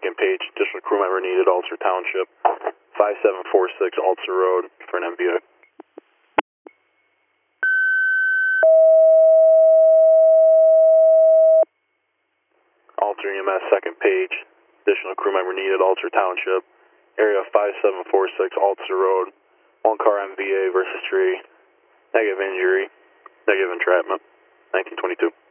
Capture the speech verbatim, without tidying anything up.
second page, additional crew member needed, Alter Township, five seven four six Alter Road for an M V A. Alter E M S second page, additional crew member needed, Alter Township, area five seven four six Alter Road, one car M V A versus tree, negative injury, negative entrapment, nineteen twenty-two.